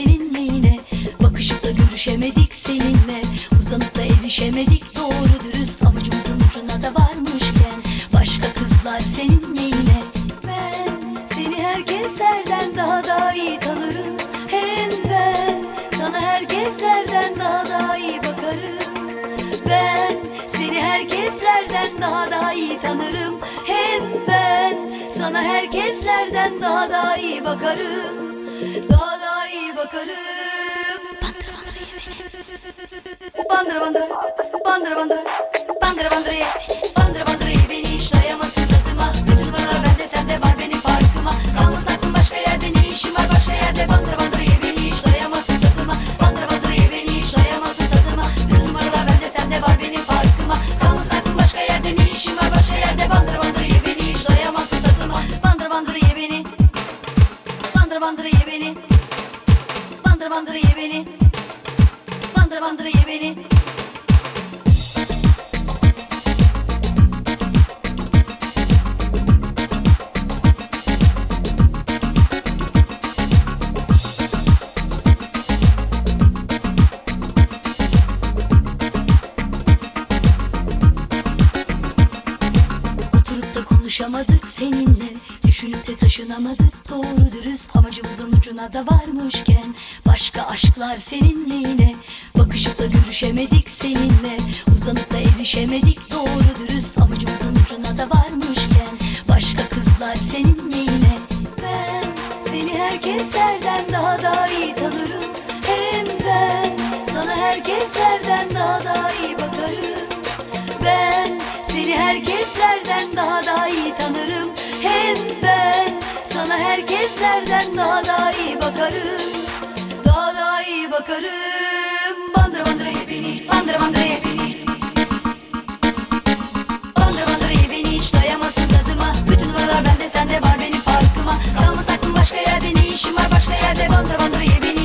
seninle yine. Bakışıp da görüşemedik seninle, uzanıp da erişemedik doğru dürüst. Amacımızın ucuna da varmışken başka kızlar seninle yine. Ben seni herkeslerden daha iyi tanırım. Hem ben sana herkeslerden daha iyi bakarım. Ben seni herkeslerden daha iyi tanırım. Hem ben sana herkeslerden daha iyi bakarım. Daha iyi bakarım. Bandıra bandıra, bandıra bandıra, bandıra bandıra ye beni. Bandıra bandıra ye beni, hiç dayamazsın tadıma. Bütün numaralar bende, sende var benim farkıma. Kalmasın aklım başka yerde, ne işim var başka yerde. Bandıra bandıra ye beni, hiç dayamazsın tadıma. Bandıra bandıra ye beni, hiç dayamazsın tadıma. Bütün numaralar bende, sende var benim farkıma. Kalmasın aklım başka yerde, ne işim var başka yerde. Bandıra bandıra ye beni, hiç dayamazsın tadıma. Bandıra bandıra ye beni, bandıra bandıra ye beni, bandıra bandıra ye beni, bandıra bandıra ye beni. Oturup da konuşamadık seninle, düşünüp de taşınamadık doğru dürüst. Amacımızın ucuna da varmışken başka aşklar seninle yine. Bakışıp da görüşemedik seninle, uzanıp da erişemedik doğru dürüst. Amacımızın ucuna da varmışken başka kızlar seninle yine. Ben seni herkeslerden daha iyi tanırım. Hem ben sana herkeslerden daha iyi bakarım. Ben seni herkeslerden daha iyi tanırım. Hem ben sana herkeslerden daha iyi bakarım. Daha iyi bakarım. Bandıra bandıra ye beni, bandıra bandıra ye beni, bandıra bandıra ye beni, hiç dayamazsın tadıma. Bütün numaralar bende, sende var benim farkıma. Kalmasın aklım başka yerde, ne işim var başka yerde. Bandıra bandıra ye beni,